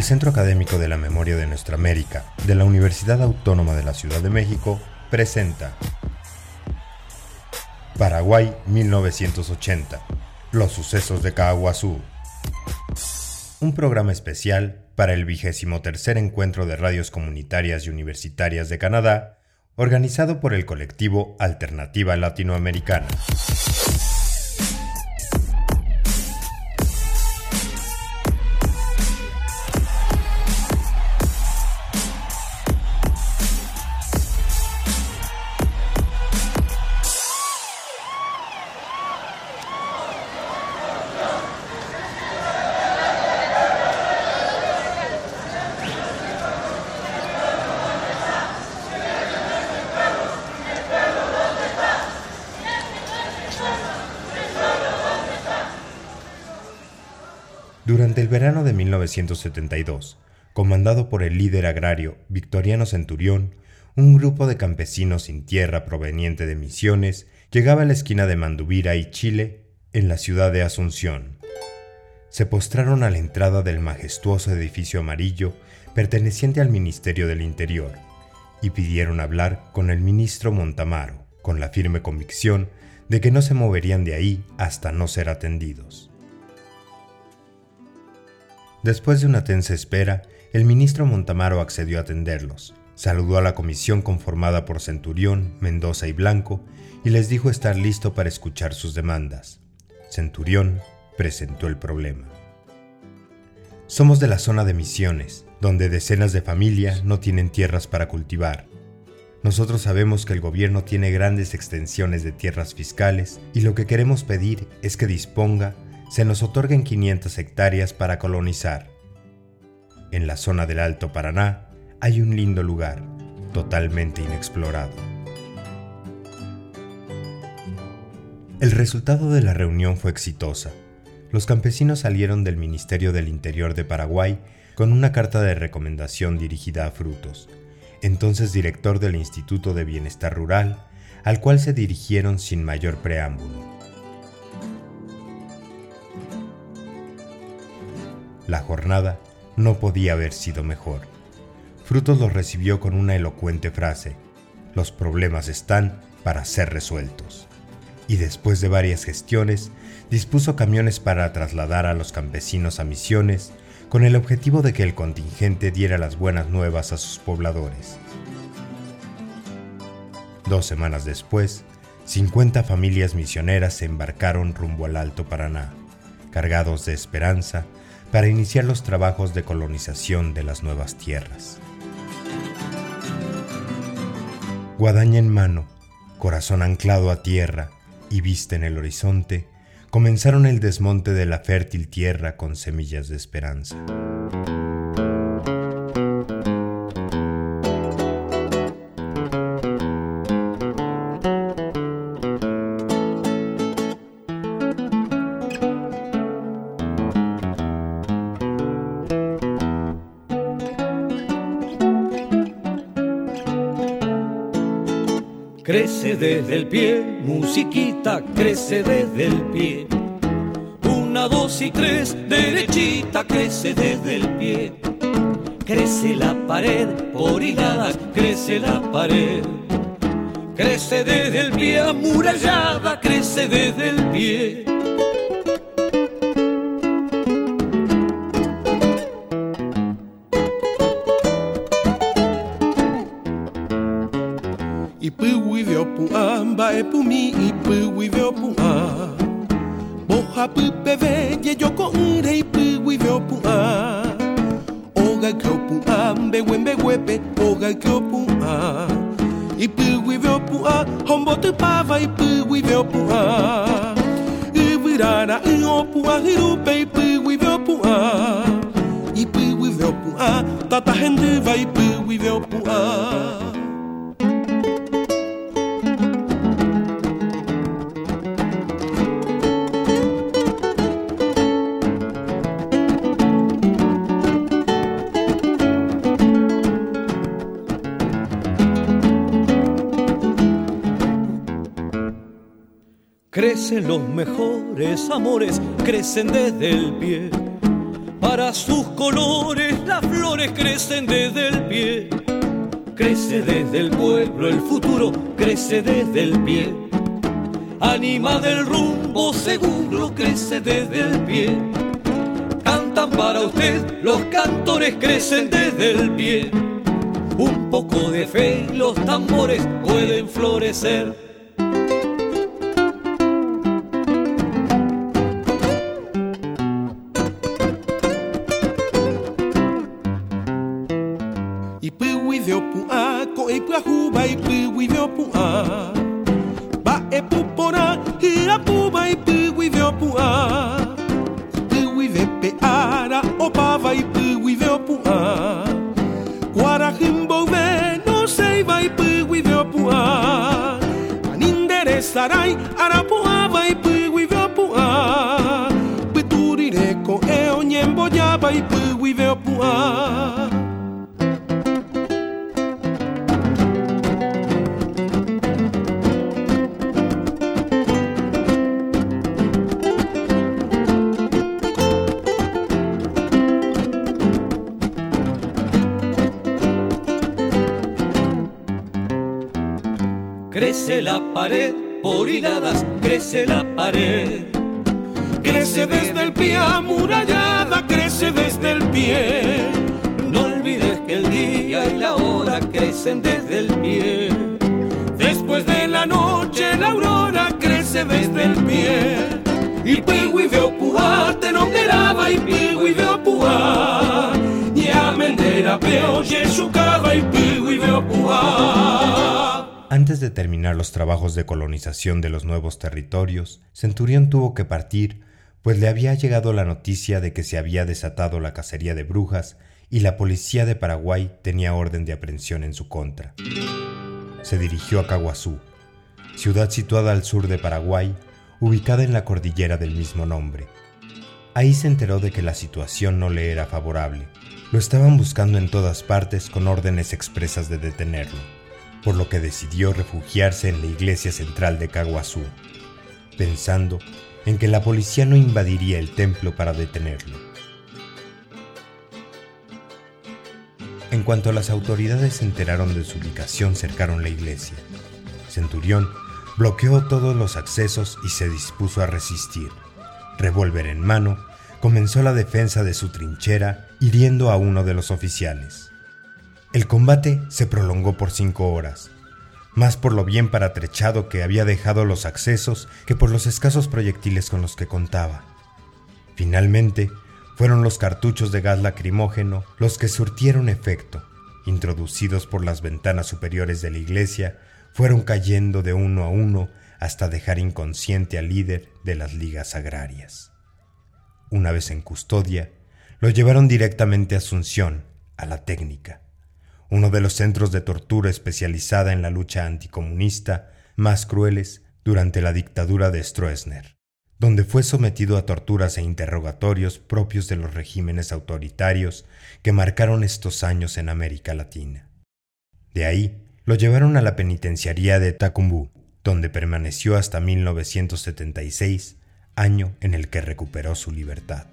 El Centro Académico de la Memoria de Nuestra América, de la Universidad Autónoma de la Ciudad de México, presenta Paraguay 1980, los sucesos de Caaguazú. Un programa especial para el 23º Encuentro de Radios Comunitarias y Universitarias de Canadá, organizado por el colectivo Alternativa Latinoamericana. Durante el verano de 1972, comandado por el líder agrario Victoriano Centurión, un grupo de campesinos sin tierra proveniente de Misiones llegaba a la esquina de Manduvira y Chile, en la ciudad de Asunción. Se postraron a la entrada del majestuoso edificio amarillo perteneciente al Ministerio del Interior y pidieron hablar con el ministro Montamaro, con la firme convicción de que no se moverían de ahí hasta no ser atendidos. Después de una tensa espera, el ministro Montamaro accedió a atenderlos. Saludó a la comisión conformada por Centurión, Mendoza y Blanco y les dijo estar listo para escuchar sus demandas. Centurión presentó el problema. Somos de la zona de Misiones, donde decenas de familias no tienen tierras para cultivar. Nosotros sabemos que el gobierno tiene grandes extensiones de tierras fiscales y lo que queremos pedir es que se nos otorguen 500 hectáreas para colonizar. En la zona del Alto Paraná hay un lindo lugar, totalmente inexplorado. El resultado de la reunión fue exitosa. Los campesinos salieron del Ministerio del Interior de Paraguay con una carta de recomendación dirigida a Frutos, entonces director del Instituto de Bienestar Rural, al cual se dirigieron sin mayor preámbulo. La jornada no podía haber sido mejor. Frutos los recibió con una elocuente frase: los problemas están para ser resueltos. Y después de varias gestiones, dispuso camiones para trasladar a los campesinos a Misiones con el objetivo de que el contingente diera las buenas nuevas a sus pobladores. 2 semanas después, 50 familias misioneras se embarcaron rumbo al Alto Paraná, cargados de esperanza, para iniciar los trabajos de colonización de las nuevas tierras. Guadaña en mano, corazón anclado a tierra y vista en el horizonte, comenzaron el desmonte de la fértil tierra con semillas de esperanza. Crece desde el pie, musiquita, crece desde el pie. 1, 2 y 3, derechita, crece desde el pie. Crece la pared, por hiladas, crece la pared. Crece desde el pie, amurallada, crece desde el pie. Pumi y pui veo pua boja pupe ve yo con rey pui veo pua oga que pua be wepe oga que pua y pui veo pua hombo te pava y pui veo pua y virana y opua hirupe pui veo pua y pui veo pua tata gente va y pui veo pua. Crecen los mejores amores, crecen desde el pie. para sus colores las flores crecen desde el pie. Crece desde el pueblo, el futuro crece desde el pie. Anima del rumbo seguro crece desde el pie. Cantan para usted, los cantores crecen desde el pie. Un poco de fe y los tambores pueden florecer. Sarai, Arapuá, vai Puiveopuá, Piturireco, Eonyemboya, vai Puiveopuá. Crece la pared, por hiladas crece la pared. Crece desde el pie, amurallada, crece desde el pie. No olvides que el día y la hora crecen desde el pie. Después de la noche la aurora crece desde el pie. Y Pihuiveopuá te nombraba y Pihuiveopuá. Ya mendera peo, Yeshucaba y Pihuiveopuá. Antes de terminar los trabajos de colonización de los nuevos territorios, Centurión tuvo que partir, pues le había llegado la noticia de que se había desatado la cacería de brujas y la policía de Paraguay tenía orden de aprehensión en su contra. Se dirigió a Caguazú, ciudad situada al sur de Paraguay, ubicada en la cordillera del mismo nombre. Ahí se enteró de que la situación no le era favorable. Lo estaban buscando en todas partes con órdenes expresas de detenerlo, por lo que decidió refugiarse en la iglesia central de Caguazú, pensando en que la policía no invadiría el templo para detenerlo. En cuanto las autoridades se enteraron de su ubicación, cercaron la iglesia. Centurión bloqueó todos los accesos y se dispuso a resistir. Revólver en mano, comenzó la defensa de su trinchera, hiriendo a uno de los oficiales. El combate se prolongó por 5 horas, más por lo bien paratrechado que había dejado los accesos que por los escasos proyectiles con los que contaba. Finalmente, fueron los cartuchos de gas lacrimógeno los que surtieron efecto. Introducidos por las ventanas superiores de la iglesia, fueron cayendo de uno a uno hasta dejar inconsciente al líder de las ligas agrarias. Una vez en custodia, lo llevaron directamente a Asunción, a la Técnica, uno de los centros de tortura especializada en la lucha anticomunista más crueles durante la dictadura de Stroessner, donde fue sometido a torturas e interrogatorios propios de los regímenes autoritarios que marcaron estos años en América Latina. De ahí, lo llevaron a la penitenciaría de Tacumbú, donde permaneció hasta 1976, año en el que recuperó su libertad.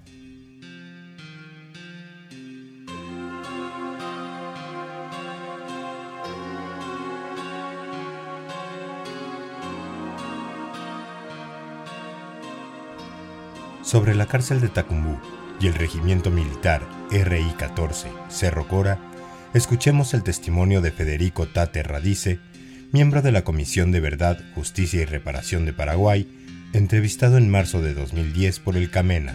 Sobre la cárcel de Tacumbú y el regimiento militar RI-14 Cerro Cora, escuchemos el testimonio de Federico Tate Radice, miembro de la Comisión de Verdad, Justicia y Reparación de Paraguay, entrevistado en marzo de 2010 por el Camena.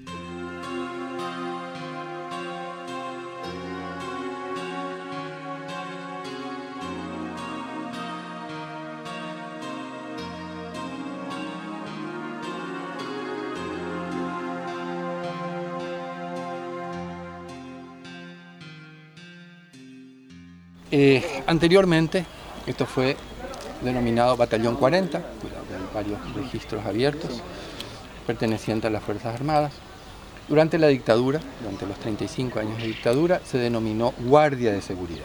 Anteriormente, esto fue denominado Batallón 40, hay varios registros abiertos, pertenecientes a las Fuerzas Armadas. Durante la dictadura, durante los 35 años de dictadura, se denominó Guardia de Seguridad,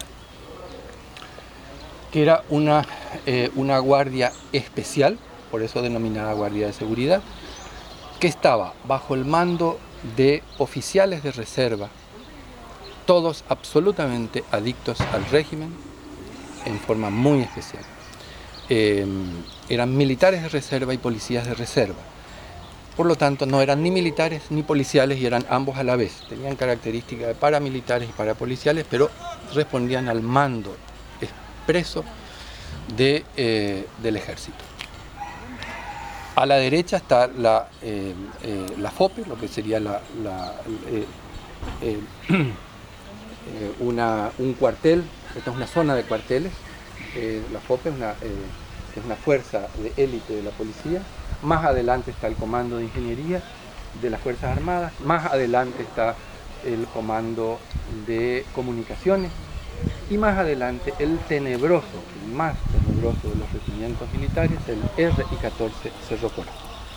que era una guardia especial, por eso denominada Guardia de Seguridad, que estaba bajo el mando de oficiales de reserva, todos absolutamente adictos al régimen, en forma muy especial. Eran militares de reserva y policías de reserva. Por lo tanto, no eran ni militares ni policiales y eran ambos a la vez. Tenían características de paramilitares y parapoliciales, pero respondían al mando expreso del ejército. A la derecha está la FOPE, lo que sería un cuartel. Esta es una zona de cuarteles. La FOPE es una fuerza de élite de la policía. Más adelante está el Comando de Ingeniería de las Fuerzas Armadas. Más adelante está el Comando de Comunicaciones. Y más adelante el más tenebroso de los regimientos militares, el RI-14 Cerro Corá.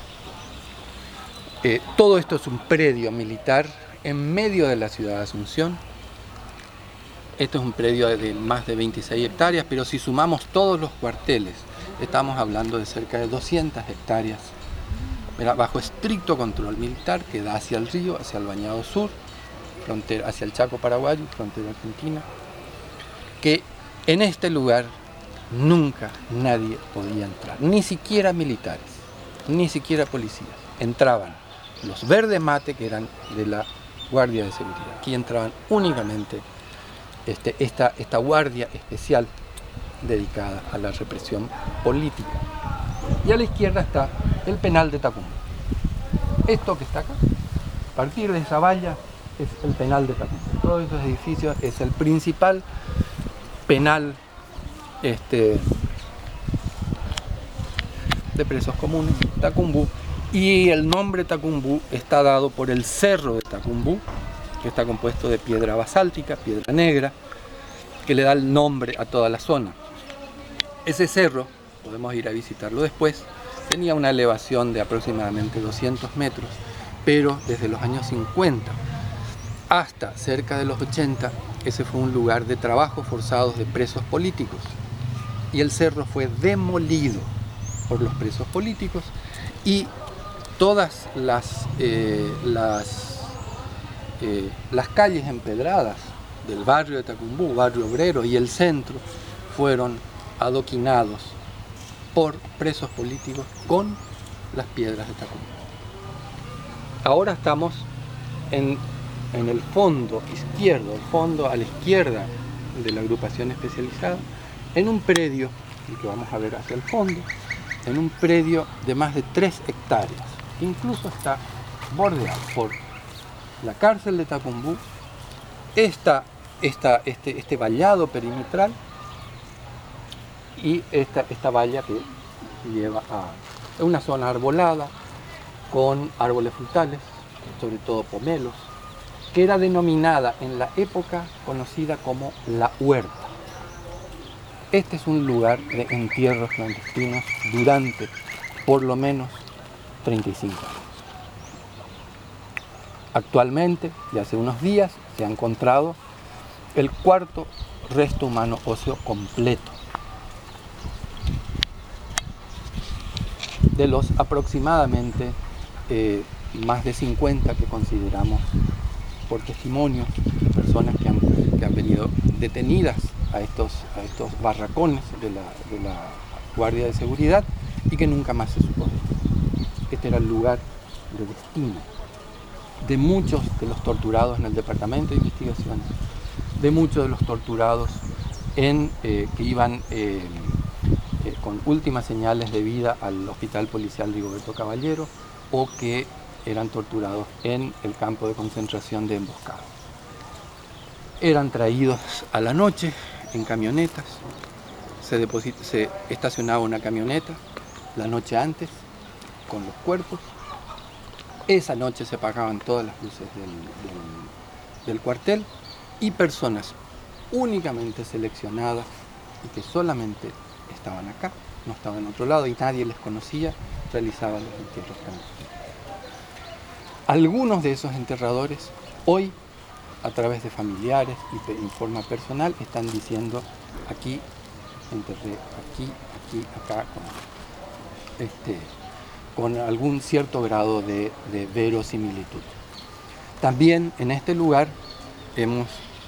Todo esto es un predio militar en medio de la ciudad de Asunción. Esto es un predio de más de 26 hectáreas, pero si sumamos todos los cuarteles, estamos hablando de cerca de 200 hectáreas, bajo estricto control militar, que da hacia el río, hacia el Bañado Sur, frontera, hacia el Chaco paraguayo, frontera argentina, que en este lugar nunca nadie podía entrar, ni siquiera militares, ni siquiera policías. Entraban los verde mate, que eran de la Guardia de Seguridad. Aquí entraban únicamente esta guardia especial dedicada a la represión política. Y a la izquierda está el penal de Tacumbú. Esto que está acá, a partir de esa valla, es el penal de Tacumbú. Todos esos edificios es el principal penal de presos comunes, Tacumbú. Y el nombre Tacumbú está dado por el cerro de Tacumbú, que está compuesto de piedra basáltica, piedra negra, que le da el nombre a toda la zona. Ese cerro, podemos ir a visitarlo después, tenía una elevación de aproximadamente 200 metros, pero desde los años 50 hasta cerca de los 80, ese fue un lugar de trabajos forzados de presos políticos. Y el cerro fue demolido por los presos políticos y todas las calles empedradas del barrio de Tacumbú, barrio obrero y el centro, fueron adoquinados por presos políticos con las piedras de Tacumbú. Ahora estamos en el fondo izquierdo, el fondo a la izquierda de la agrupación especializada, en un predio, y que vamos a ver hacia el fondo, en un predio de más de 3 hectáreas. Incluso está bordeado por la cárcel de Tacumbú, este vallado perimetral y esta valla que lleva a una zona arbolada con árboles frutales, sobre todo pomelos, que era denominada en la época conocida como La Huerta. Este es un lugar de entierros clandestinos durante por lo menos 35 años. Actualmente, de hace unos días, se ha encontrado el cuarto resto humano óseo completo de los aproximadamente más de 50 que consideramos por testimonio de personas que han venido detenidas a estos barracones de la Guardia de Seguridad y que nunca más se supo. Este era el lugar de destino de muchos de los torturados en el Departamento de Investigación, de muchos de los torturados que iban con últimas señales de vida al Hospital Policial Rigoberto Caballero o que eran torturados en el campo de concentración de Emboscado. Eran traídos a la noche en camionetas, se estacionaba una camioneta la noche antes con los cuerpos. Esa noche se apagaban todas las luces del cuartel y personas únicamente seleccionadas y que solamente estaban acá, no estaban en otro lado y nadie les conocía, realizaban los entierros clandestinos. Algunos de esos enterradores hoy, a través de familiares y en forma personal, están diciendo: aquí enterré, aquí, acá, con algún cierto grado de verosimilitud. También en este lugar hemos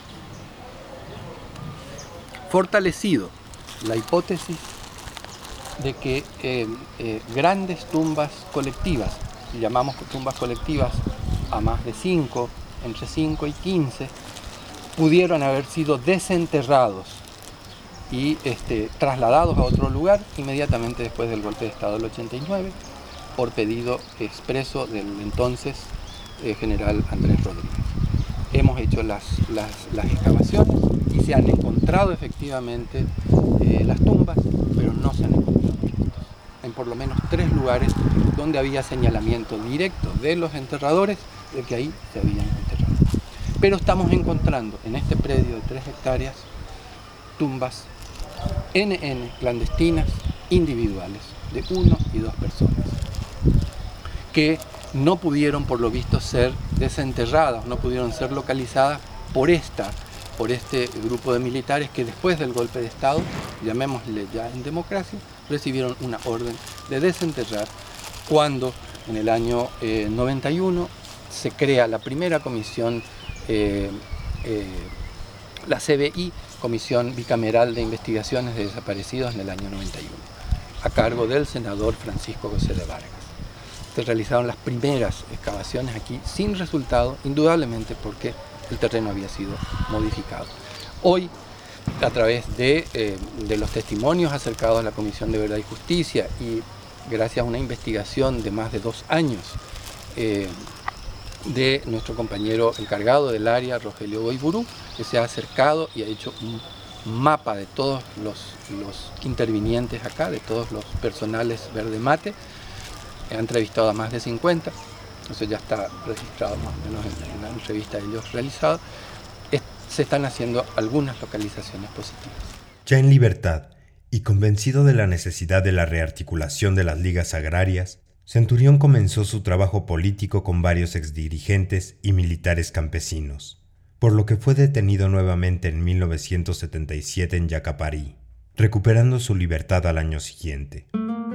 fortalecido la hipótesis de que grandes tumbas colectivas, llamamos tumbas colectivas a más de 5, entre 5 y 15, pudieron haber sido desenterrados y trasladados a otro lugar inmediatamente después del golpe de Estado del 89, por pedido expreso del entonces general Andrés Rodríguez. Hemos hecho las excavaciones y se han encontrado efectivamente las tumbas, pero no se han encontrado restos. En por lo menos 3 lugares donde había señalamiento directo de los enterradores de que ahí se habían enterrado. Pero estamos encontrando en este predio de 3 hectáreas tumbas NN clandestinas, individuales, de 1 y 2 personas, que no pudieron por lo visto ser desenterradas, no pudieron ser localizadas por este grupo de militares que después del golpe de Estado, llamémosle ya en democracia, recibieron una orden de desenterrar cuando en el año 91 se crea la primera comisión, la CBI, Comisión Bicameral de Investigaciones de Desaparecidos, en el año 91, a cargo del senador Francisco José de Vargas. Se realizaron las primeras excavaciones aquí sin resultado, indudablemente porque el terreno había sido modificado. Hoy, a través de los testimonios acercados a la Comisión de Verdad y Justicia y gracias a una investigación de más de 2 años de nuestro compañero encargado del área, Rogelio Goiburú, que se ha acercado y ha hecho un mapa de todos los intervinientes acá, de todos los personales verde mate. Ha entrevistado a más de 50, eso ya está registrado más o menos en la entrevista de ellos realizada. Se están haciendo algunas localizaciones positivas. Ya en libertad y convencido de la necesidad de la rearticulación de las ligas agrarias, Centurión comenzó su trabajo político con varios exdirigentes y militares campesinos, por lo que fue detenido nuevamente en 1977 en Yacaparí, recuperando su libertad al año siguiente.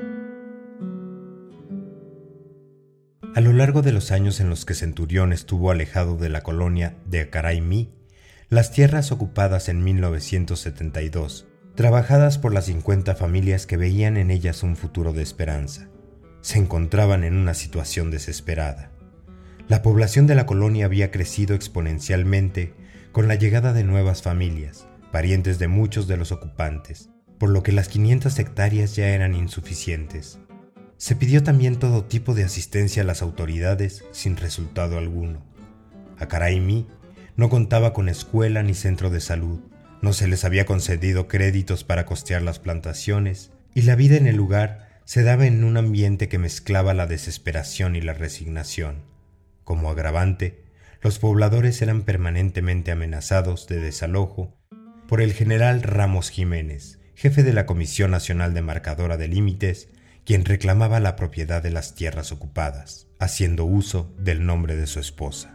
A lo largo de los años en los que Centurión estuvo alejado de la colonia de Acaraimí, las tierras ocupadas en 1972, trabajadas por las 50 familias que veían en ellas un futuro de esperanza, se encontraban en una situación desesperada. La población de la colonia había crecido exponencialmente con la llegada de nuevas familias, parientes de muchos de los ocupantes, por lo que las 500 hectáreas ya eran insuficientes. Se pidió también todo tipo de asistencia a las autoridades sin resultado alguno. Acaraimí no contaba con escuela ni centro de salud, no se les había concedido créditos para costear las plantaciones y la vida en el lugar se daba en un ambiente que mezclaba la desesperación y la resignación. Como agravante, los pobladores eran permanentemente amenazados de desalojo por el general Ramos Jiménez, jefe de la Comisión Nacional Demarcadora de Límites, quien reclamaba la propiedad de las tierras ocupadas, haciendo uso del nombre de su esposa.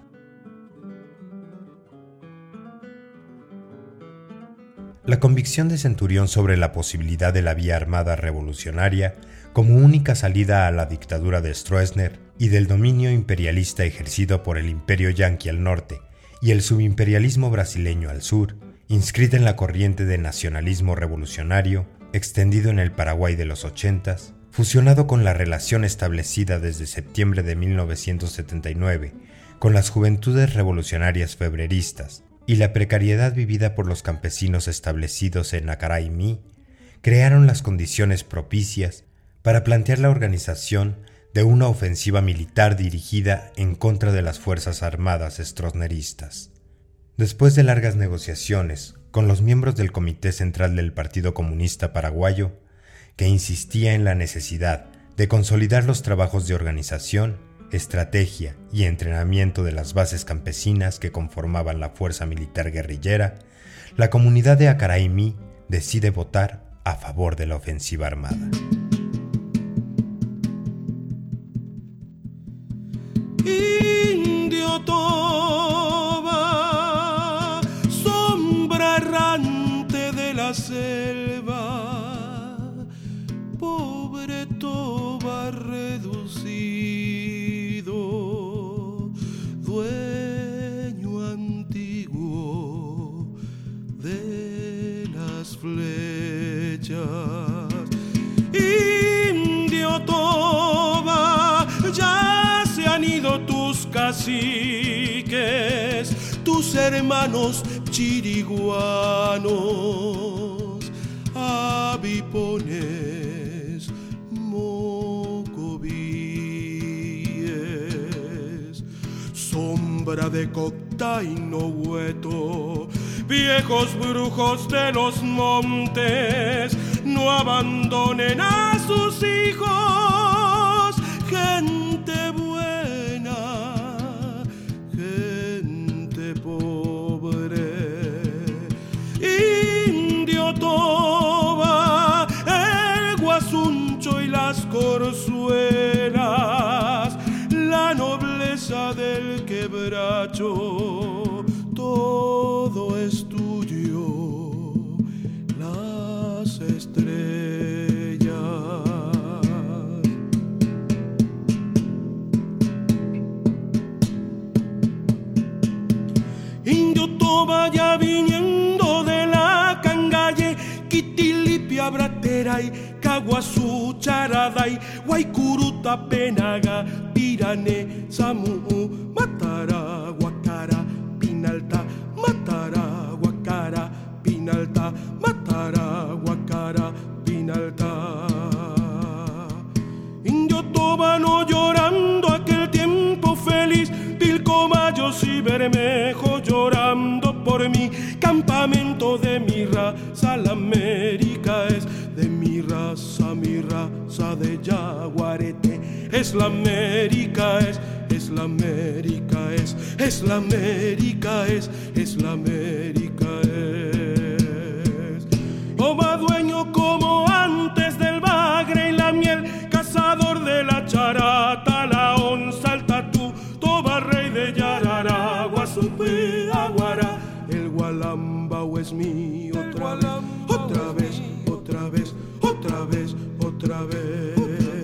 La convicción de Centurión sobre la posibilidad de la vía armada revolucionaria como única salida a la dictadura de Stroessner y del dominio imperialista ejercido por el imperio yanqui al norte y el subimperialismo brasileño al sur, inscrita en la corriente de nacionalismo revolucionario extendido en el Paraguay de los 80s, fusionado con la relación establecida desde septiembre de 1979 con las juventudes revolucionarias febreristas y la precariedad vivida por los campesinos establecidos en Acaraimí, crearon las condiciones propicias para plantear la organización de una ofensiva militar dirigida en contra de las Fuerzas Armadas stroessneristas. Después de largas negociaciones con los miembros del Comité Central del Partido Comunista Paraguayo, que insistía en la necesidad de consolidar los trabajos de organización, estrategia y entrenamiento de las bases campesinas que conformaban la fuerza militar guerrillera, la comunidad de Acaraimí decide votar a favor de la ofensiva armada. Indio Toba, sombra errante de la selva, pobre Toba reducido, duele de las flechas. Indio Toba, ya se han ido tus caciques, tus hermanos chiriguanos, abipones, mocovíes, sombra de Cocta y Nohueto, viejos brujos de los montes, no abandonen a sus hijos, gente buena, gente pobre. Indio Toba, el Guasuncho y las Corzuelas, la nobleza del quebracho, todo es tuyo, las estrellas. Indio Toba, ya viniendo de la Cangalle, Quitilipia, Brateray, Caguazú, Charaday, Guaycuruta, Penaga, Pirané, Samú, Matara, Guacara, Pinalta, Matara, Guacara, Pinalta, Matara, Guacara, Pinalta. Indio Toba, no llorando aquel tiempo feliz, Pilcomayos y Bermejo llorando por mí, campamento de mi raza, la América es de mi raza de Yaguarete, es la América es la América es la América es la América es. Toba dueño como antes del bagre y la miel, cazador de la charata, la onza, el tatú, Toba rey de Yarará, Guasupí, Aguara, el Gualambao es mío otra vez, otra vez, otra vez, otra vez.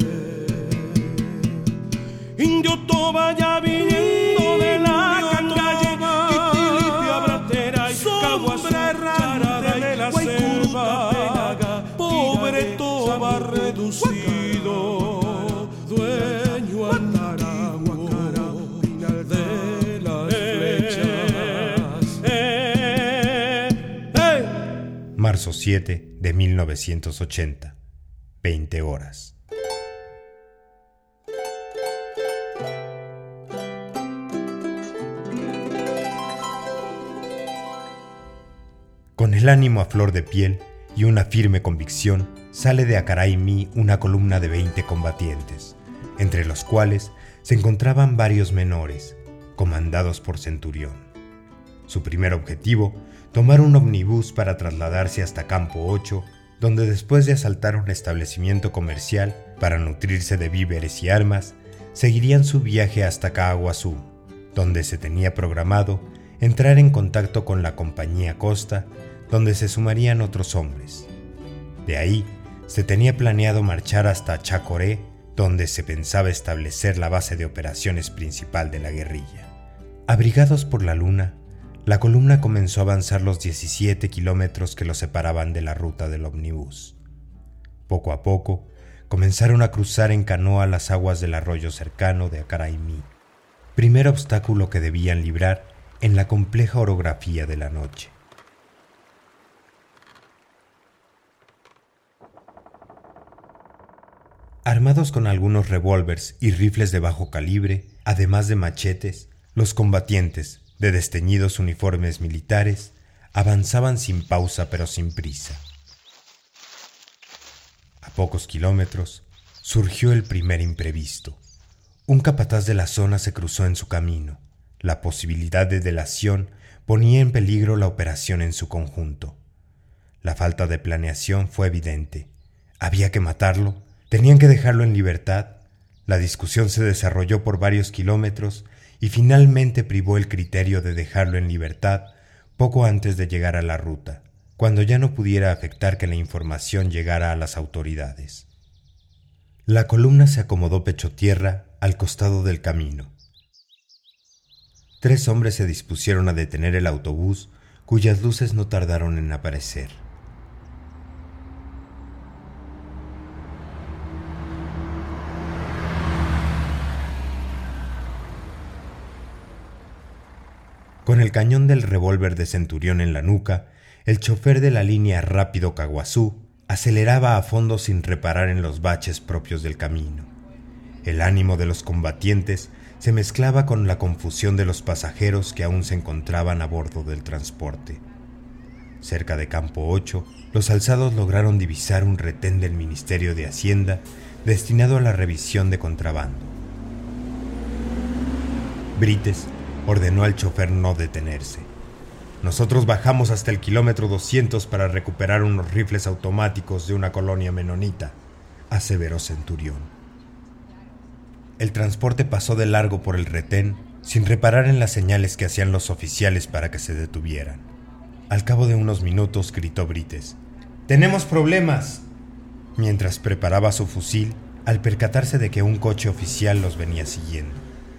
Indio Toba, ya viniendo de la Cangalle, Quitilipia, Brateray, Caguazú, Charaday, de la selva, pobre Toba reducido, dueño antiguo de las flechas. Marzo 7 de 1980, 20 horas. Con el ánimo a flor de piel y una firme convicción, sale de Acaraimí una columna de 20 combatientes, entre los cuales se encontraban varios menores, comandados por Centurión. Su primer objetivo, tomar un ómnibus para trasladarse hasta Campo 8, donde después de asaltar un establecimiento comercial para nutrirse de víveres y armas, seguirían su viaje hasta Caaguazú, donde se tenía programado entrar en contacto con la Compañía Costa, donde se sumarían otros hombres. De ahí, se tenía planeado marchar hasta Chacoré, donde se pensaba establecer la base de operaciones principal de la guerrilla. Abrigados por la luna, la columna comenzó a avanzar los 17 kilómetros que los separaban de la ruta del ómnibus. Poco a poco, comenzaron a cruzar en canoa las aguas del arroyo cercano de Acaraimí, primer obstáculo que debían librar en la compleja orografía de la noche. Armados con algunos revólveres y rifles de bajo calibre, además de machetes, los combatientes, de desteñidos uniformes militares, avanzaban sin pausa pero sin prisa. A pocos kilómetros, surgió el primer imprevisto. Un capataz de la zona se cruzó en su camino. La posibilidad de delación ponía en peligro la operación en su conjunto. La falta de planeación fue evidente. Había que matarlo, tenían que dejarlo en libertad. La discusión se desarrolló por varios kilómetros y finalmente privó el criterio de dejarlo en libertad poco antes de llegar a la ruta, cuando ya no pudiera afectar que la información llegara a las autoridades. La columna se acomodó pecho tierra al costado del camino. 3 hombres se dispusieron a detener el autobús cuyas luces no tardaron en aparecer. Con el cañón del revólver de Centurión en la nuca, el chofer de la línea Rápido Caguazú aceleraba a fondo sin reparar en los baches propios del camino. El ánimo de los combatientes se mezclaba con la confusión de los pasajeros que aún se encontraban a bordo del transporte. Cerca de Campo 8, los alzados lograron divisar un retén del Ministerio de Hacienda destinado a la revisión de contrabando. Brites ordenó al chofer no detenerse. Nosotros bajamos hasta el kilómetro 200 para recuperar unos rifles automáticos de una colonia menonita, aseveró Centurión. El transporte pasó de largo por el retén sin reparar en las señales que hacían los oficiales para que se detuvieran. Al cabo de unos minutos gritó Brites: ¡Tenemos problemas!, mientras preparaba su fusil al percatarse de que un coche oficial los venía siguiendo.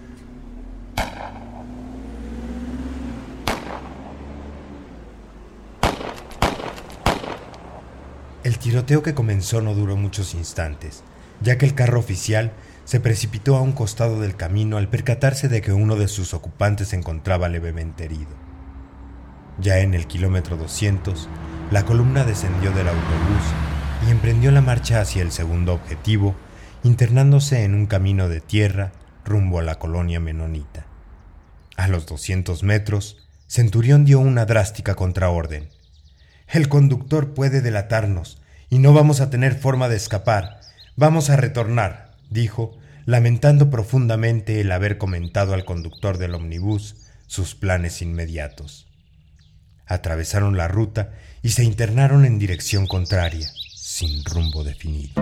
El tiroteo que comenzó no duró muchos instantes, ya que el carro oficial se precipitó a un costado del camino al percatarse de que uno de sus ocupantes se encontraba levemente herido. Ya en el kilómetro 200, la columna descendió del autobús y emprendió la marcha hacia el segundo objetivo, internándose en un camino de tierra rumbo a la colonia menonita. A los 200 metros, Centurión dio una drástica contraorden. «El conductor puede delatarnos y no vamos a tener forma de escapar. Vamos a retornar», dijo, lamentando profundamente el haber comentado al conductor del ómnibus sus planes inmediatos. Atravesaron la ruta y se internaron en dirección contraria, sin rumbo definido.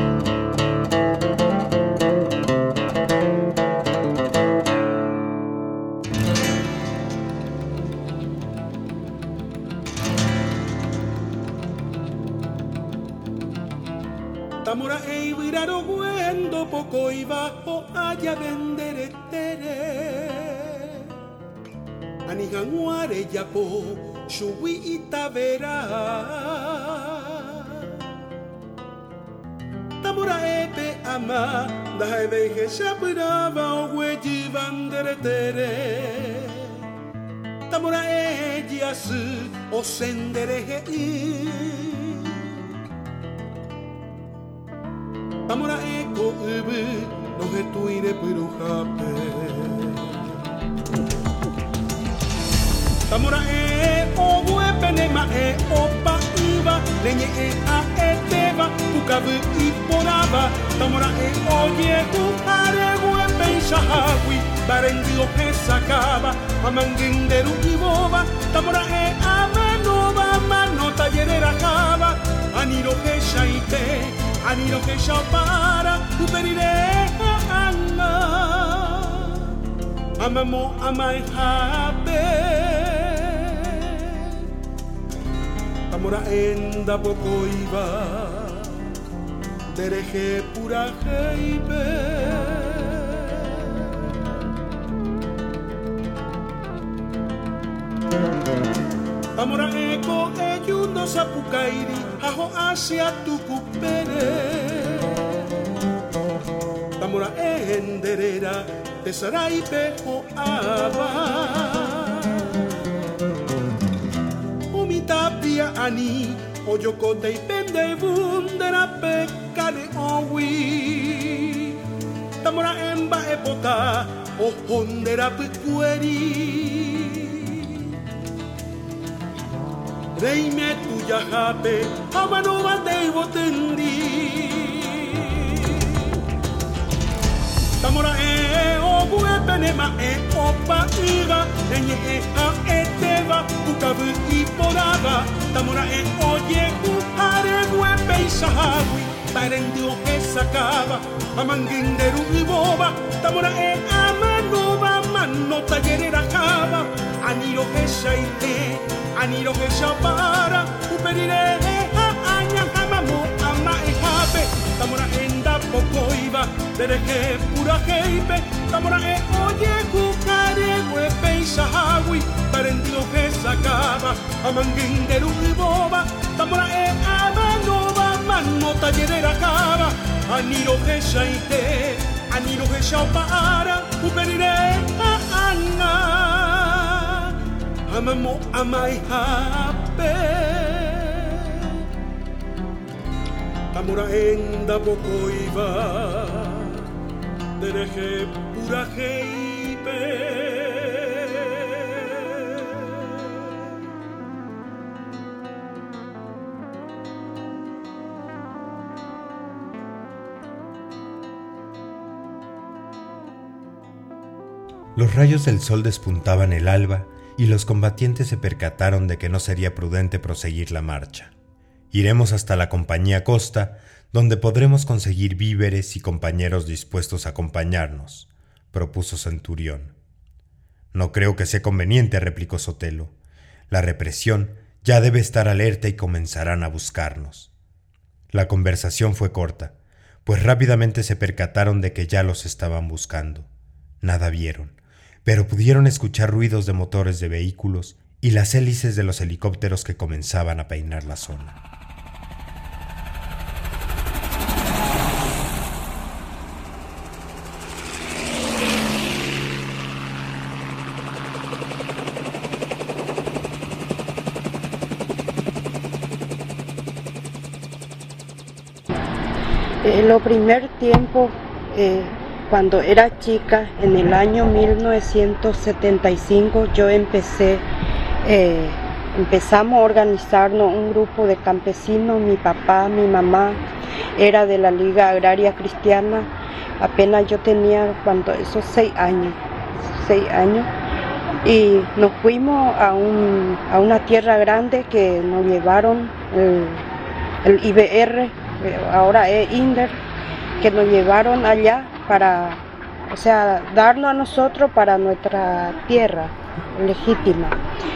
Tamora ei viraro guendo poco y bajo allá vendere tere aniganguare yapo shui itavera Tamora epe ama da veje shabrava ogueji vandere tere Tamora e yasu o sendere Tamora eko ubu no hetuire puro hape Tamora ogue penema opa iba Leñe a eteva ukabu iporaba Tamora oye uhare guepe shahawi Barendio que sacaba Amanginderu iboba Tamora amenova mano tallerera jaba Aniro que shaite Aniro que para uperire anga Amamo amai hape Tamora enda poco iba Dereje pura heipe Tamora eko eyundo sapukairi Ajo hacia tu cupere Tamora enderera Tesarai pejo aba Umitapia ani Oyokote y pende bundera pekane owi Tamora emba epota Ohondera pecueri Reime tuya jape, amanova de botendi. Tamora ogue penema opa iga, enye a eteva, ukabu iporaba. Tamora oye uhare guepe isahawi, parendio que sacaba, amanginderu iboba. Tamora amanova mano tallerera jaba, aniro que shaite. Aniro que para uperire aña amamo ama ejape Tamora enda poco iba dereje pura heipe Tamora oye kukare guepe isahawi Parendio que acaba, amanguinderu boba, tamora amanova, mano tallerera acaba, aniro geshaite, aniro geshaupara, uperire anga, amamo amai hape, tamora enda bokoiva, dereje pura heipe. Los rayos del sol despuntaban el alba y los combatientes se percataron de que no sería prudente proseguir la marcha. Iremos hasta la compañía Costa, donde podremos conseguir víveres y compañeros dispuestos a acompañarnos, propuso Centurión. No creo que sea conveniente, replicó Sotelo. La represión ya debe estar alerta y comenzarán a buscarnos. La conversación fue corta, pues rápidamente se percataron de que ya los estaban buscando. Nada vieron, pero pudieron escuchar ruidos de motores de vehículos y las hélices de los helicópteros que comenzaban a peinar la zona. Lo primer tiempo, cuando era chica, en el año 1975, yo empezamos a organizarnos un grupo de campesinos. Mi papá, mi mamá, era de la Liga Agraria Cristiana. Apenas yo tenía, esos 6 años. Y nos fuimos a una tierra grande que nos llevaron el IBR, ahora es INDER, que nos llevaron allá para, darnos a nosotros para nuestra tierra legítima.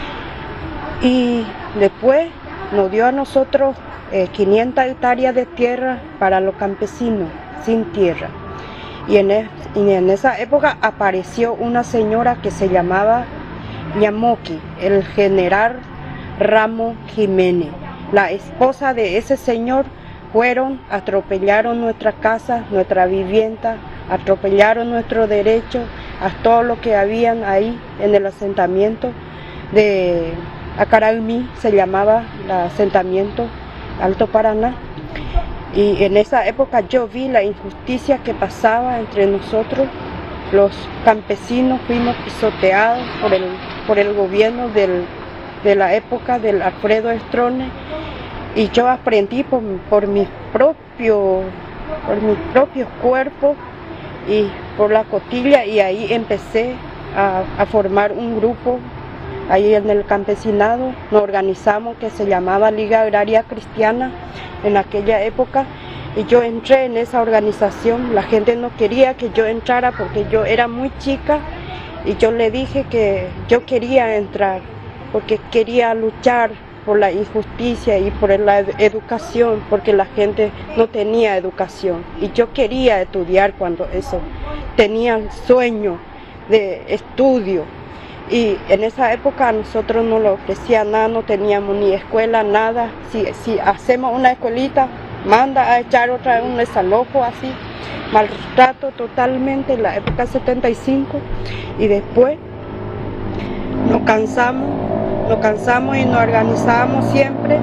Y después nos dio a nosotros 500 hectáreas de tierra para los campesinos sin tierra. Y en esa época apareció una señora que se llamaba Ñamoqui, el general Ramos Jiménez. La esposa de ese señor atropellaron nuestra casa, nuestra vivienda, atropellaron nuestros derechos, a todo lo que habían ahí en el asentamiento de Acaraumí, se llamaba el asentamiento Alto Paraná. Y en esa época yo vi la injusticia que pasaba entre nosotros, los campesinos. Fuimos pisoteados por el gobierno de la época del Alfredo Strone. Y yo aprendí por mis propios cuerpos y por la cotilla, y ahí empecé a formar un grupo. Ahí en el campesinado nos organizamos, que se llamaba Liga Agraria Cristiana en aquella época, y yo entré en esa organización. La gente no quería que yo entrara porque yo era muy chica, y yo le dije que yo quería entrar porque quería luchar por la injusticia y por la educación, porque la gente no tenía educación, y yo quería estudiar cuando eso, tenía sueño de estudio. Y en esa época a nosotros no le ofrecían nada, no teníamos ni escuela, nada. Si hacemos una escuelita, manda a echar otra en un desalojo así, maltrato totalmente en la época 75. Y después nos cansamos y nos organizábamos siempre.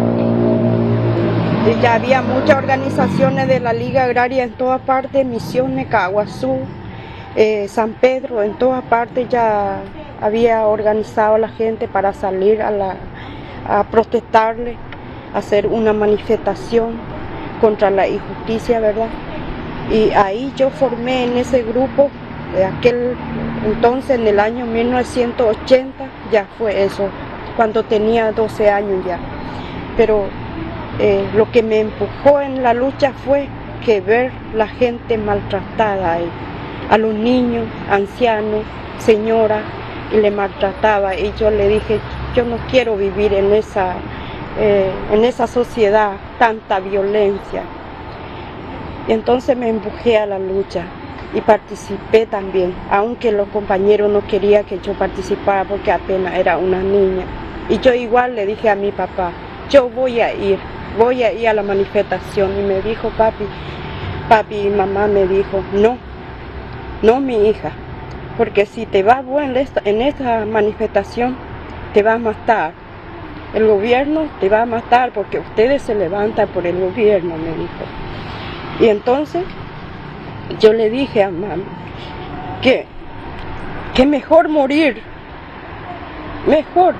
Y ya había muchas organizaciones de la Liga Agraria en todas partes, Misiones, Caguazú, San Pedro, en todas partes ya había organizado la gente para salir a protestarle, a hacer una manifestación contra la injusticia, ¿verdad? Y ahí yo formé en ese grupo, de aquel entonces, en el año 1980, ya fue eso, cuando tenía 12 años ya. Pero lo que me empujó en la lucha fue que ver la gente maltratada ahí, a los niños, ancianos, señoras, y le maltrataba. Y yo le dije, yo no quiero vivir en esa sociedad, tanta violencia. Y entonces me empujé a la lucha. y participé también, aunque los compañeros no querían que yo participara porque apenas era una niña. Y yo igual le dije a mi papá, yo voy a ir a la manifestación. Y me dijo, papi y mamá me dijo, no mi hija, porque si te vas en esta manifestación, te va a matar. El gobierno te va a matar porque ustedes se levantan por el gobierno, me dijo. Y entonces yo le dije a mamá que mejor morir, mejor.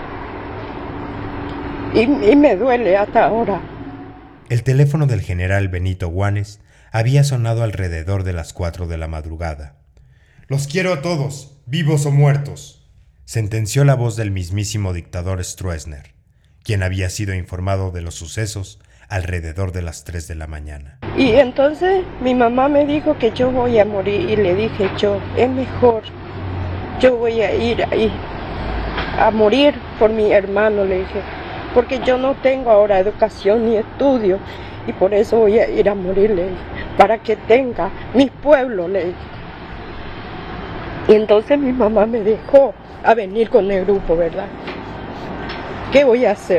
Y me duele hasta ahora. El teléfono del general Benito Juárez había sonado alrededor de las 4 de la madrugada. «Los quiero a todos, vivos o muertos», sentenció la voz del mismísimo dictador Stroessner, quien había sido informado de los sucesos alrededor de las 3 de la mañana. Y entonces mi mamá me dijo que yo voy a morir y le dije yo, es mejor, yo voy a ir ahí a morir por mi hermano, le dije, porque yo no tengo ahora educación ni estudio y por eso voy a ir a morir, le dije, para que tenga mi pueblo, le dije. Y entonces mi mamá me dejó a venir con el grupo, ¿verdad? ¿Qué voy a hacer?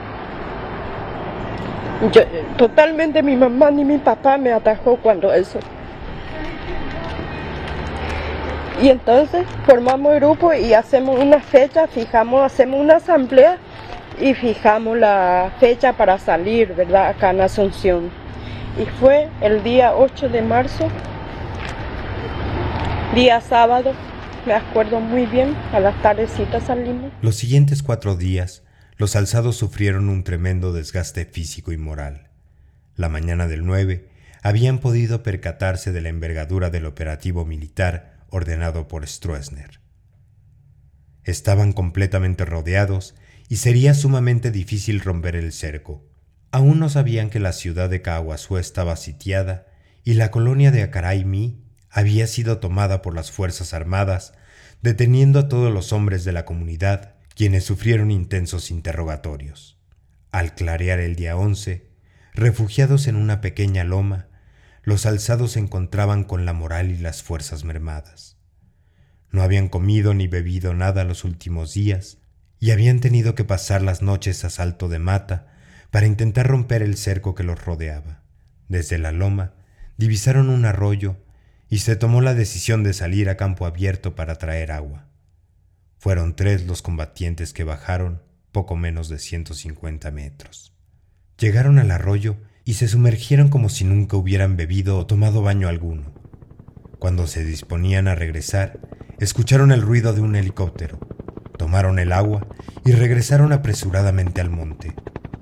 Totalmente mi mamá ni mi papá me atajó cuando eso. Y entonces formamos el grupo y hacemos una fecha, hacemos una asamblea y fijamos la fecha para salir, ¿verdad? Acá en Asunción. Y fue el día 8 de marzo, día sábado, me acuerdo muy bien, a las tardecitas salimos. Los siguientes 4 días, los alzados sufrieron un tremendo desgaste físico y moral. La mañana del 9 habían podido percatarse de la envergadura del operativo militar ordenado por Stroessner. Estaban completamente rodeados y sería sumamente difícil romper el cerco. Aún no sabían que la ciudad de Caaguazú estaba sitiada y la colonia de Acaraimí había sido tomada por las Fuerzas Armadas, deteniendo a todos los hombres de la comunidad, quienes sufrieron intensos interrogatorios. Al clarear el día 11, refugiados en una pequeña loma, los alzados se encontraban con la moral y las fuerzas mermadas. No habían comido ni bebido nada los últimos días y habían tenido que pasar las noches a salto de mata para intentar romper el cerco que los rodeaba. Desde la loma divisaron un arroyo y se tomó la decisión de salir a campo abierto para traer agua. Fueron 3 los combatientes que bajaron poco menos de 150 metros. Llegaron al arroyo y se sumergieron como si nunca hubieran bebido o tomado baño alguno. Cuando se disponían a regresar, escucharon el ruido de un helicóptero, tomaron el agua y regresaron apresuradamente al monte.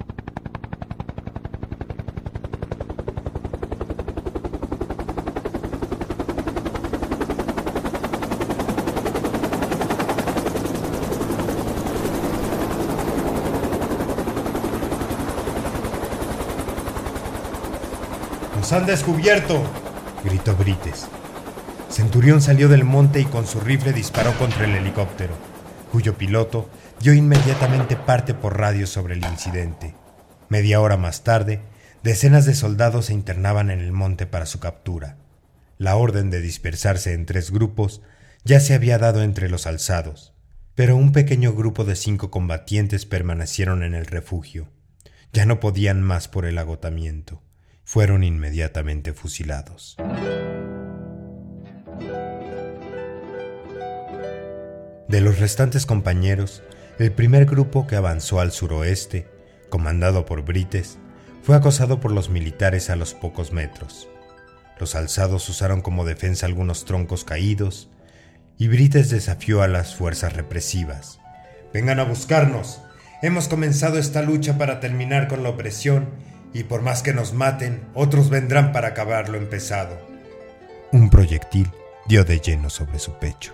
«¡Nos han descubierto!», gritó Brites. Centurión salió del monte y con su rifle disparó contra el helicóptero, cuyo piloto dio inmediatamente parte por radio sobre el incidente. Media hora más tarde, decenas de soldados se internaban en el monte para su captura. La orden de dispersarse en 3 grupos ya se había dado entre los alzados, pero un pequeño grupo de 5 combatientes permanecieron en el refugio. Ya no podían más por el agotamiento. Fueron inmediatamente fusilados. De los restantes compañeros, el primer grupo que avanzó al suroeste, comandado por Brites, fue acosado por los militares a los pocos metros. Los alzados usaron como defensa algunos troncos caídos y Brites desafió a las fuerzas represivas. «Vengan a buscarnos. Hemos comenzado esta lucha para terminar con la opresión y por más que nos maten, otros vendrán para acabar lo empezado». Un proyectil dio de lleno sobre su pecho.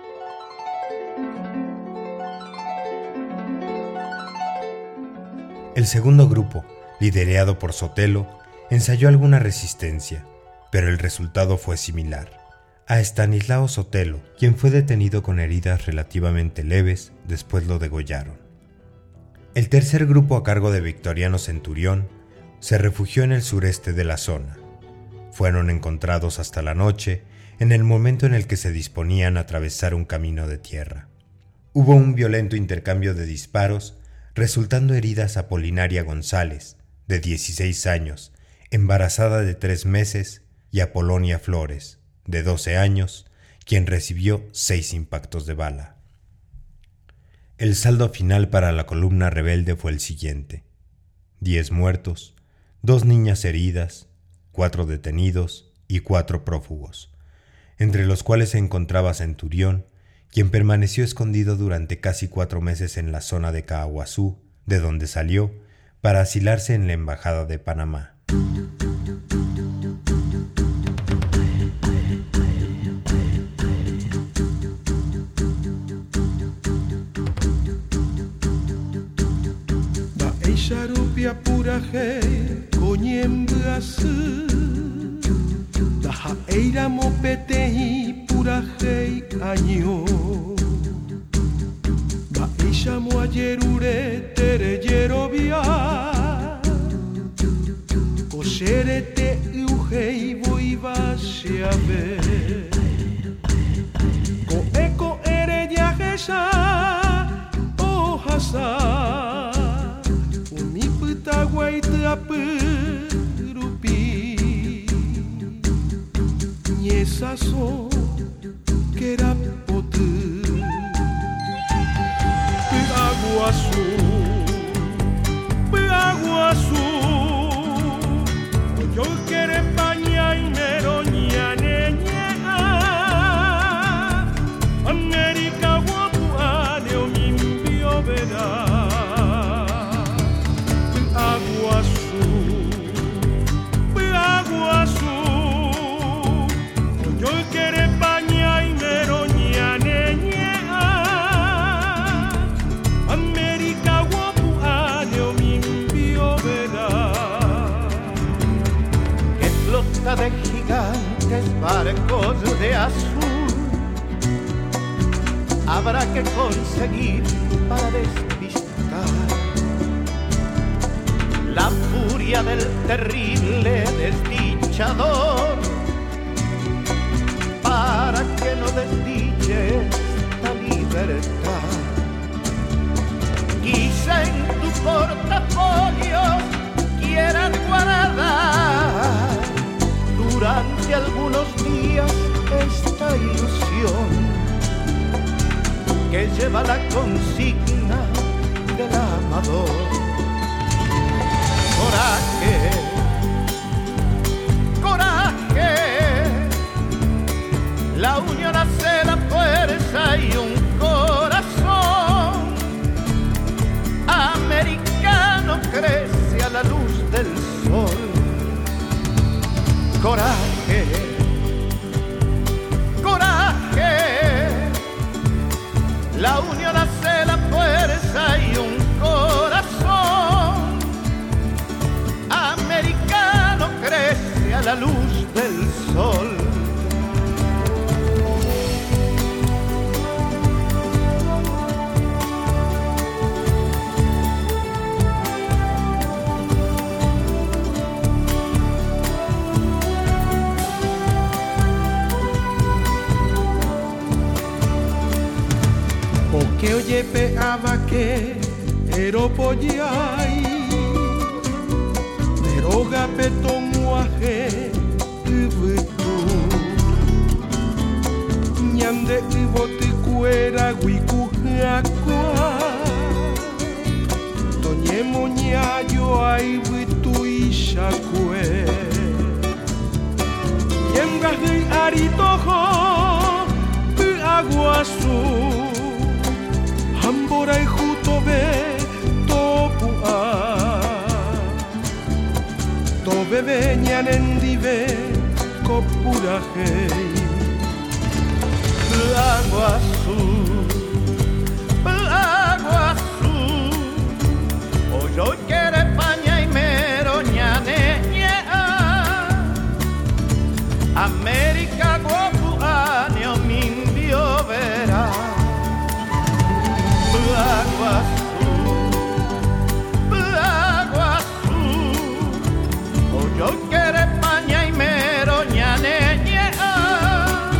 El segundo grupo, liderado por Sotelo, ensayó alguna resistencia, pero el resultado fue similar. A Estanislao Sotelo, quien fue detenido con heridas relativamente leves, después lo degollaron. El tercer grupo, a cargo de Victoriano Centurión, se refugió en el sureste de la zona. Fueron encontrados hasta la noche en el momento en el que se disponían a atravesar un camino de tierra. Hubo un violento intercambio de disparos, resultando heridas Apolinaria González, de 16 años, embarazada de 3 meses, y Apolonia Flores, de 12 años, quien recibió 6 impactos de bala. El saldo final para la columna rebelde fue el siguiente: 10 muertos, 2 niñas heridas, 4 detenidos y 4 prófugos, entre los cuales se encontraba Centurión, quien permaneció escondido durante casi 4 meses en la zona de Caaguazú, de donde salió para asilarse en la Embajada de Panamá. Sharupia pura hei konyembasu Daha eira mopetei pura hei año Ba isha mo ayerure tere yerobia Kosherete uhei voiva sheave Ko eko ere diagesha ohasa Taguai te aperupi Nyesa so kera pote Peaguaçu Yo quiere paña y meroña neña América guapua de omimbio verá yo quiere paña y meroña neña América guapua de omimbio verá que flota de gigantes barcos de azul habrá que conseguir para despistar la furia del terrible desdichador, para que no desdiche esta libertad. Quizá en tu portafolio quieras guardar durante algunos días esta ilusión que lleva la consigna del amador. Coraje, coraje, la unión hace la fuerza y un corazón americano crece a la luz del sol. Coraje, coraje, la unión hace la fuerza y un corazón americano crece a la luz del sol. Porque oye peaba que eropoyai Neroga petomuaje ubutu Nyande uboti kuera wikuhakwa Toñemo nyayo ai butu ishakwe Yemgahi aritojo Peaguaçu Hambora y juto ve topua Tobe veñan en dive copurajei Peaguaçu, Peaguaçu Oyo quiere paña y meroña neña América guapua neo mimbio verá Peaguaçu, Peaguaçu Oyo quiere paña y meroña neña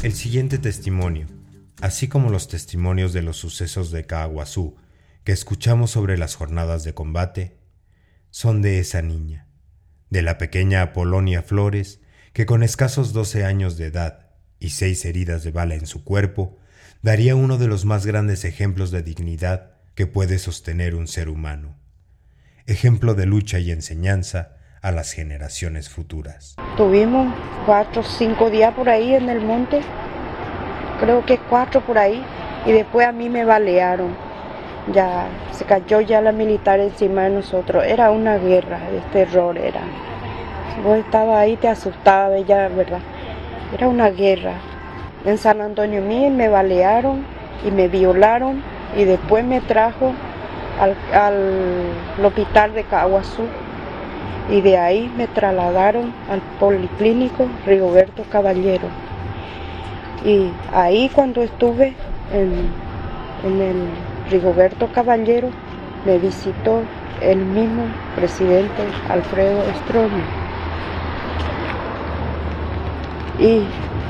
El siguiente testimonio, así como los testimonios de los sucesos de Caaguazú que escuchamos sobre las jornadas de combate, son de esa niña, de la pequeña Apolonia Flores, que con escasos 12 años de edad y 6 heridas de bala en su cuerpo, daría uno de los más grandes ejemplos de dignidad que puede sostener un ser humano. Ejemplo de lucha y enseñanza a las generaciones futuras. Tuvimos 4 o 5 días por ahí en el monte, creo que 4 por ahí, y después a mí me balearon. Ya se cayó ya la militar encima de nosotros. Era una guerra de terror, era. Si vos estabas ahí te asustaba, ya, ¿verdad? Era una guerra. En San Antonio Miguel me balearon y me violaron y después me trajo al hospital de Caaguazú y de ahí me trasladaron al policlínico Rigoberto Caballero. Y ahí cuando estuve en el Rigoberto Caballero me visitó el mismo presidente Alfredo Stroessner. Y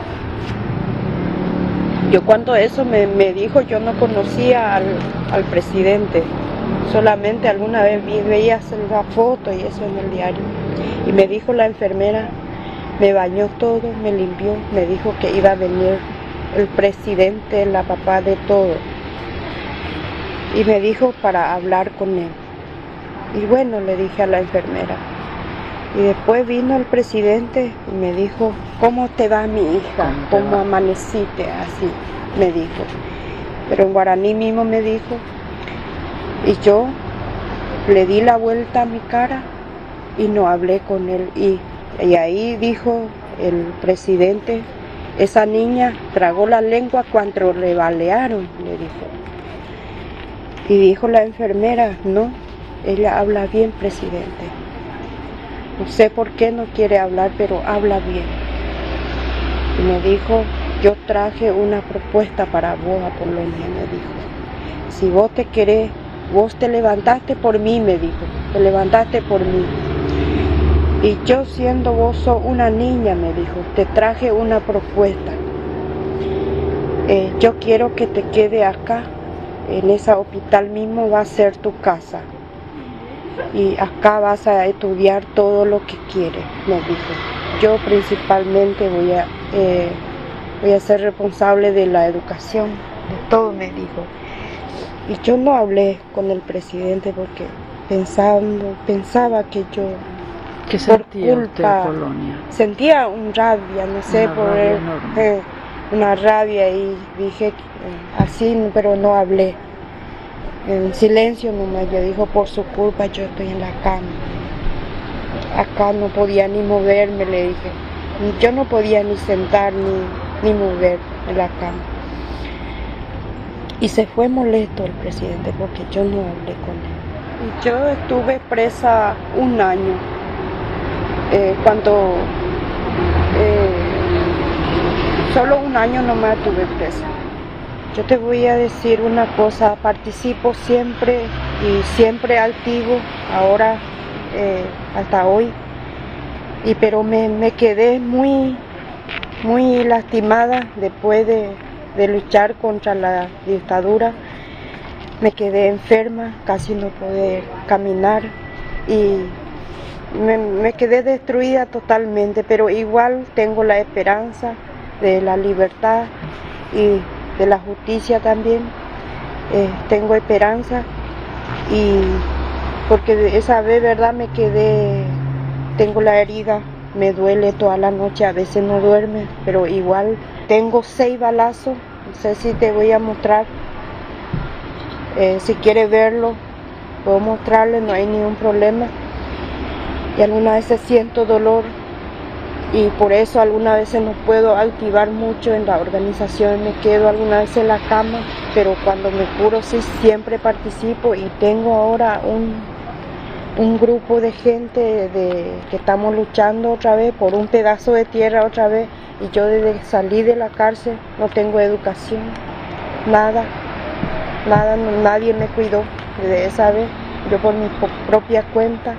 yo cuando eso me dijo, yo no conocía al presidente, solamente alguna vez veía hacer la foto y eso en el diario. Y me dijo la enfermera, me bañó todo, me limpió, me dijo que iba a venir el presidente, la papá de todo. Y me dijo para hablar con él. Y bueno, le dije a la enfermera. Y después vino el presidente y me dijo, ¿cómo te va mi hija? ¿Cómo amaneciste? Así me dijo. Pero en guaraní mismo me dijo. Y yo le di la vuelta a mi cara y no hablé con él. Y ahí dijo el presidente, esa niña tragó la lengua cuando le balearon, le dijo. Y dijo la enfermera, no, ella habla bien, presidente. No sé por qué no quiere hablar, pero habla bien. Y me dijo, yo traje una propuesta para vos, Apolonia, me dijo. Si vos te querés, vos te levantaste por mí, me dijo, te levantaste por mí. Y yo siendo vos sos una niña, me dijo, te traje una propuesta. Yo quiero que te quede acá, en ese hospital mismo va a ser tu casa. Y acá vas a estudiar todo lo que quieres, me dijo. Yo principalmente voy a ser responsable de la educación, de todo, me dijo. Y yo no hablé con el presidente porque pensaba que yo, ¿qué sentía por culpa, usted, Apolonia? Sentía una rabia, no sé, Una por rabia él, enorme. Una rabia, y dije así, pero no hablé. En silencio nomás, yo dijo, por su culpa yo estoy en la cama. Acá no podía ni moverme, le dije. Yo no podía ni sentar ni mover en la cama. Y se fue molesto el presidente porque yo no hablé con él. Y yo estuve presa 1 año. Solo 1 año nomás estuve presa. Yo te voy a decir una cosa, participo siempre y siempre activo, ahora hasta hoy, pero me quedé muy lastimada después de luchar contra la dictadura. Me quedé enferma, casi no podía caminar y me quedé destruida totalmente, pero igual tengo la esperanza de la libertad y de la justicia también. Tengo esperanza, y porque esa vez, verdad, me quedé, tengo la herida, me duele toda la noche, a veces no duerme, pero igual tengo 6 balazos, no sé si te voy a mostrar, si quieres verlo, puedo mostrarle, no hay ningún problema. Y algunas veces siento dolor, y por eso algunas veces no puedo activar mucho en la organización, me quedo algunas veces en la cama, pero cuando me curo sí siempre participo, y tengo ahora un grupo de gente que estamos luchando otra vez por un pedazo de tierra otra vez, y yo desde que salí de la cárcel no tengo educación, nada, nadie me cuidó desde esa vez, yo por mi propia cuenta.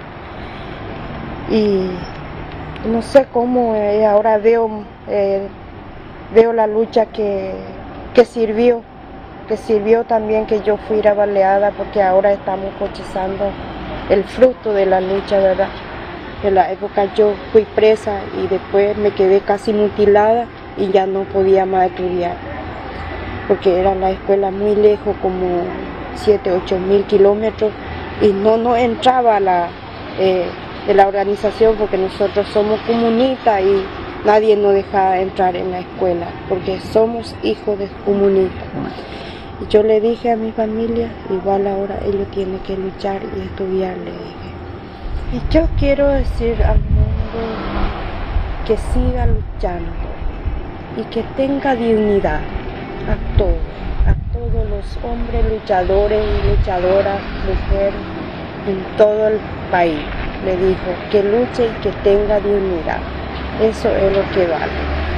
Y no sé cómo ahora veo veo la lucha que sirvió también que yo fuera baleada, porque ahora estamos cosechando el fruto de la lucha, ¿verdad? En la época yo fui presa y después me quedé casi mutilada y ya no podía más estudiar, porque era la escuela muy lejos, como 7-8 kilómetros, y no entraba a la organización, porque nosotros somos comunistas y nadie nos dejaba entrar en la escuela, porque somos hijos de comunistas. Y yo le dije a mi familia, igual ahora ellos tienen que luchar y estudiar, le dije. Y yo quiero decir al mundo que siga luchando y que tenga dignidad a todos los hombres luchadores y luchadoras, mujeres en todo el país. Le dijo que luche y que tenga dignidad. Eso es lo que vale.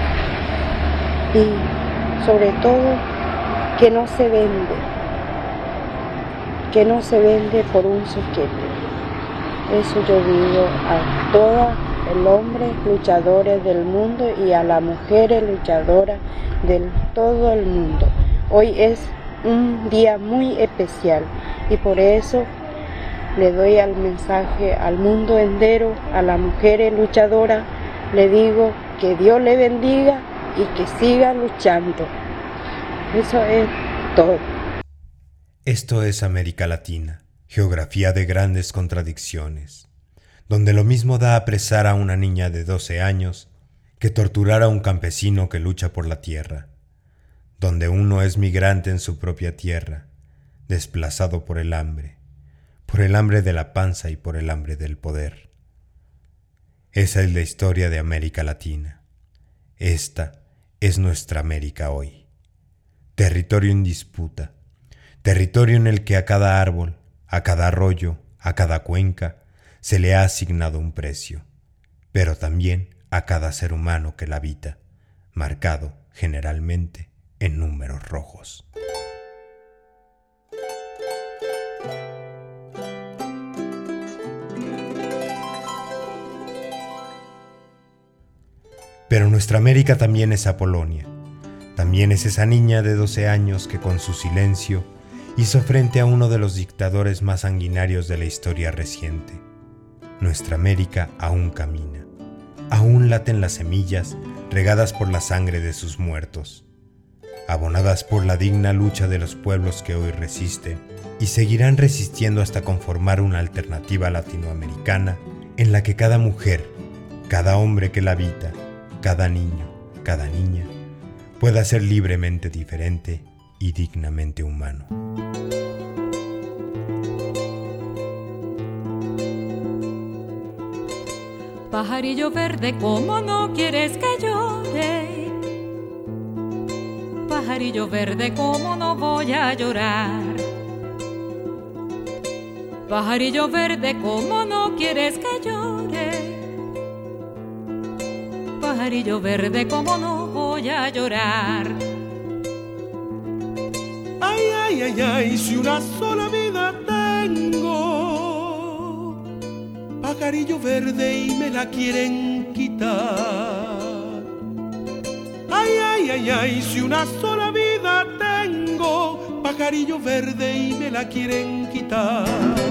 Y sobre todo, que no se vende por un soquete. Eso yo digo a todos los hombres luchadores del mundo y a las mujeres luchadoras de todo el mundo. Hoy es un día muy especial y por eso le doy el mensaje al mundo entero, a las mujeres luchadoras, le digo que Dios le bendiga y que siga luchando. Eso es todo. Esto es América Latina, geografía de grandes contradicciones, donde lo mismo da apresar a una niña de 12 años que torturar a un campesino que lucha por la tierra, donde uno es migrante en su propia tierra, desplazado por el hambre de la panza y por el hambre del poder. Esa es la historia de América Latina. Esta es nuestra América hoy. Territorio en disputa, territorio en el que a cada árbol, a cada arroyo, a cada cuenca, se le ha asignado un precio, pero también a cada ser humano que la habita, marcado generalmente en números rojos. Pero nuestra América también es Apolonia. También es esa niña de 12 años que con su silencio hizo frente a uno de los dictadores más sanguinarios de la historia reciente. Nuestra América aún camina, aún laten las semillas regadas por la sangre de sus muertos, abonadas por la digna lucha de los pueblos que hoy resisten y seguirán resistiendo hasta conformar una alternativa latinoamericana en la que cada mujer, cada hombre que la habita, cada niño, cada niña, pueda ser libremente diferente y dignamente humano. Pajarillo verde, ¿cómo no quieres que llore? Pajarillo verde, ¿cómo no voy a llorar? Pajarillo verde, ¿cómo no quieres que llore? Pajarillo verde, ¿cómo no voy a llorar? Ay, ay, ay, ay, si una sola vida tengo, pajarillo verde y me la quieren quitar. Ay, ay, ay, ay, si una sola vida tengo, pajarillo verde y me la quieren quitar.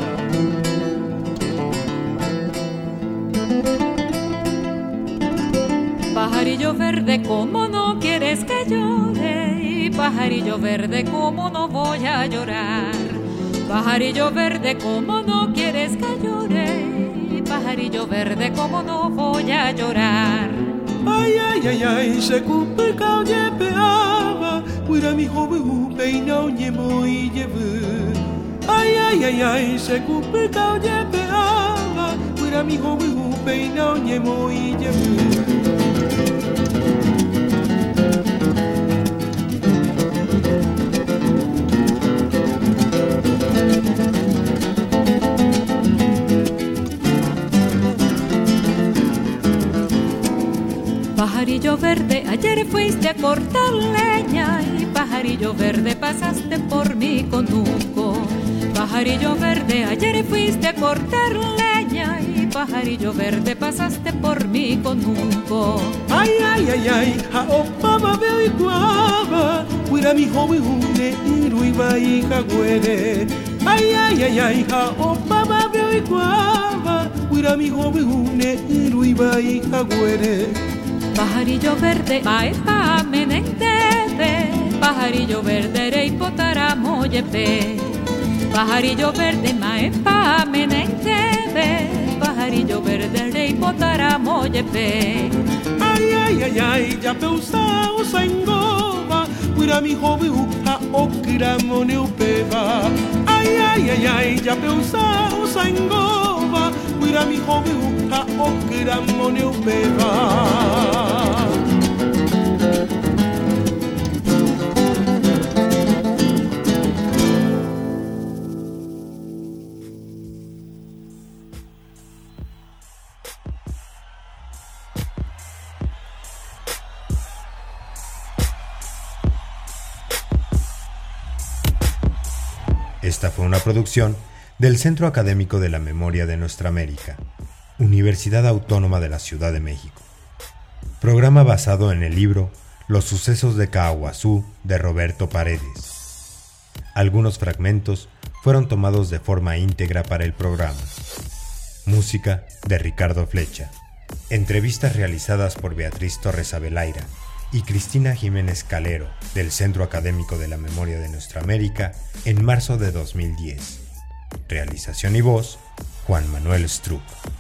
Pajarillo verde, ¿cómo no quieres que llore? Y pajarillo verde, ¿cómo no voy a llorar? Pajarillo verde, ¿cómo no quieres que llore? Y pajarillo verde, ¿cómo no voy a llorar? Ay, ay, ay, ay, se cumple calle peaba, puira mi joven peina oñe muy lleve. Ay, ay, ay, ay, se cumple calle peaba, puira mi joven peina oñe muy lleve. Pajarillo verde, ayer fuiste a cortar leña y pajarillo verde pasaste por mi conuco. Pajarillo verde, ayer fuiste a cortar leña y pajarillo verde, pasaste por mí con un go. Ay, ay, ay, ay, ha opama veo y guava, cuida mi joven une, iruiba y jagüere. Ay, ay, ay, ay, ha opama veo y guava, cuida mi joven une, iruiba y jagüere. Pajarillo verde, maepa menentebe, pajarillo verde, rey potaramo yepe. Pajarillo verde, maepa menentebe, pajarillo verde, rey potaramo yepe. Ay, ay, ay, ay, ya peusa usa engova, cuida mi joven ha okiramo neupeva. Ay, ay, ay, ay, ya peusa usa engova, cuida mi joven ha okiramo neupeva. Esta fue una producción del Centro Académico de la Memoria de Nuestra América, Universidad Autónoma de la Ciudad de México. Programa basado en el libro Los sucesos de Cahuazú de Roberto Paredes. Algunos fragmentos fueron tomados de forma íntegra para el programa. Música de Ricardo Flecha. Entrevistas realizadas por Beatriz Torres Abelaira y Cristina Jiménez Calero del Centro Académico de la Memoria de Nuestra América en marzo de 2010. Realización y voz, Juan Manuel Struck.